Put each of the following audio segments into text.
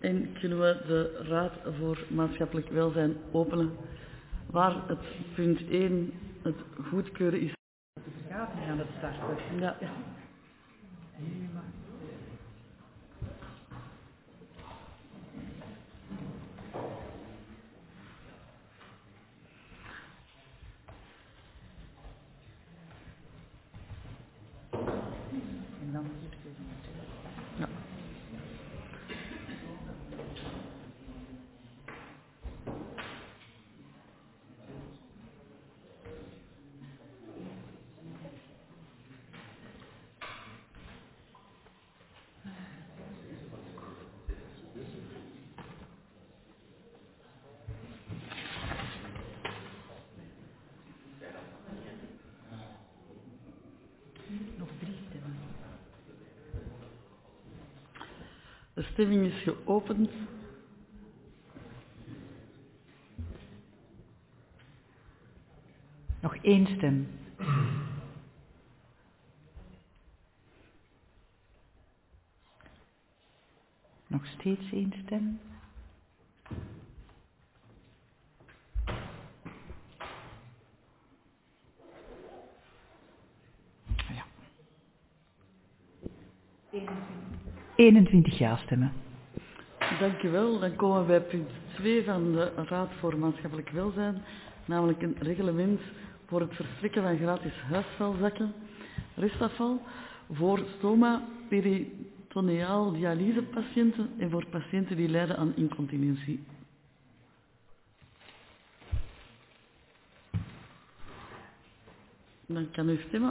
En kunnen we de Raad voor Maatschappelijk Welzijn openen, waar het punt 1 het goedkeuren is. De vergadering aan het starten. Ja. En dan goedkeuren natuurlijk. Ja. Nog 3 stemmen. De stemming is geopend. Nog 1 stem. Nog steeds 1 stem. Ja. 21 ja-stemmen. Dank u wel. Dan komen we bij punt 2 van de Raad voor Maatschappelijk Welzijn, namelijk een reglement voor het verstrekken van gratis huisvuilzakken, restafval, voor stoma, peritoneaal dialysepatiënten en voor patiënten die lijden aan incontinentie. Dan kan u stemmen.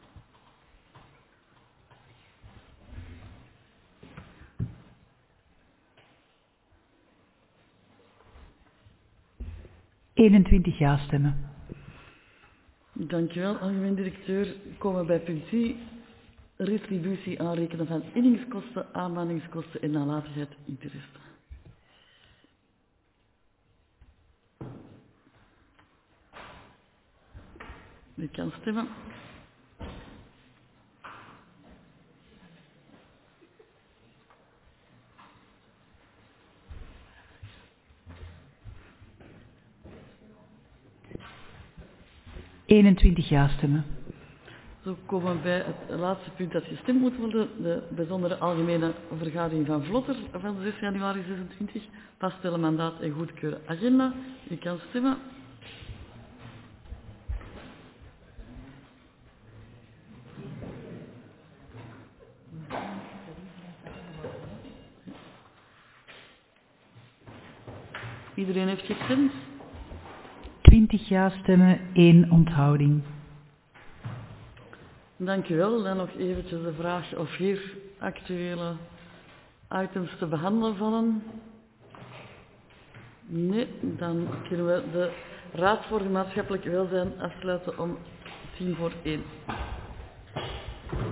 ja-stemmen. Dank u wel, algemeen directeur. Komen we bij punt 3, retributie aanrekenen van inningskosten, aanmaningskosten en nalatigheid interesse. U kan stemmen. ja-stemmen. Zo komen we bij het laatste punt dat gestemd moet worden, de bijzondere algemene vergadering van Vlotter van 6 januari 26, vaststellen mandaat en goedkeuren agenda. U kan stemmen. Iedereen heeft gestemd. 20 ja-stemmen, 1 onthouding. Dank u wel. Dan nog eventjes de vraag of hier actuele items te behandelen vallen. Nee, dan kunnen we de Raad voor Maatschappelijk Welzijn afsluiten om 1:10.